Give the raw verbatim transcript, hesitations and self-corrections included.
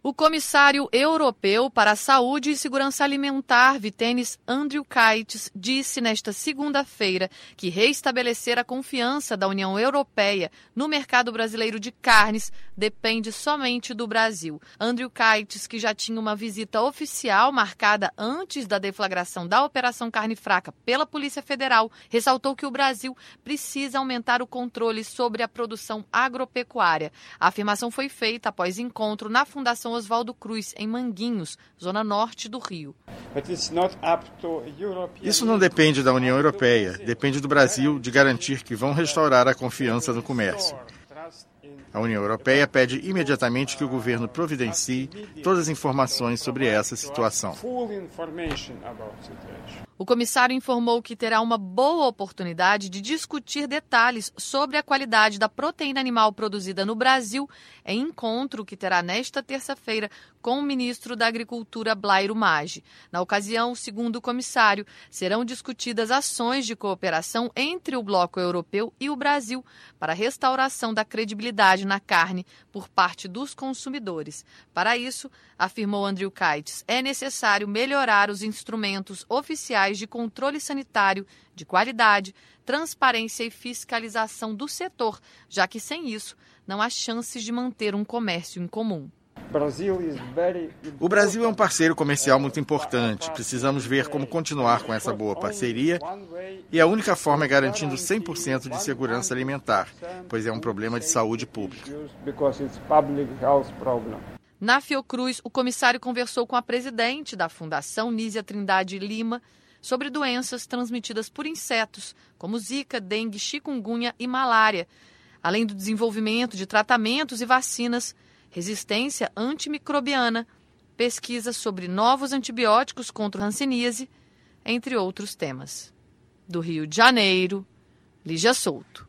O comissário europeu para a Saúde e Segurança Alimentar, Vytenis Andriukaitis, disse nesta segunda-feira que reestabelecer a confiança da União Europeia no mercado brasileiro de carnes depende somente do Brasil. Andriukaitis, que já tinha uma visita oficial marcada antes da deflagração da Operação Carne Fraca pela Polícia Federal, ressaltou que o Brasil precisa aumentar o controle sobre a produção agropecuária. A afirmação foi feita após encontro na Fundação Oswaldo Cruz, em Manguinhos, zona norte do Rio. Isso não depende da União Europeia, depende do Brasil de garantir que vão restaurar a confiança no comércio. A União Europeia pede imediatamente que o governo providencie todas as informações sobre essa situação. O comissário informou que terá uma boa oportunidade de discutir detalhes sobre a qualidade da proteína animal produzida no Brasil em encontro que terá nesta terça-feira com o ministro da Agricultura, Blairo Maggi. Na ocasião, segundo o comissário, serão discutidas ações de cooperação entre o bloco europeu e o Brasil para a restauração da credibilidade na carne por parte dos consumidores. Para isso, afirmou Andriukaitis, é necessário melhorar os instrumentos oficiais de controle sanitário, de qualidade, transparência e fiscalização do setor, já que sem isso não há chances de manter um comércio em comum. O Brasil é um parceiro comercial muito importante. Precisamos ver como continuar com essa boa parceria e a única forma é garantindo cem por cento de segurança alimentar, pois é um problema de saúde pública. Na Fiocruz, o comissário conversou com a presidente da Fundação, Nízia Trindade Lima, sobre doenças transmitidas por insetos, como zika, dengue, chikungunya e malária, além do desenvolvimento de tratamentos e vacinas, resistência antimicrobiana, pesquisas sobre novos antibióticos contra a hanseníase, entre outros temas. Do Rio de Janeiro, Lígia Souto.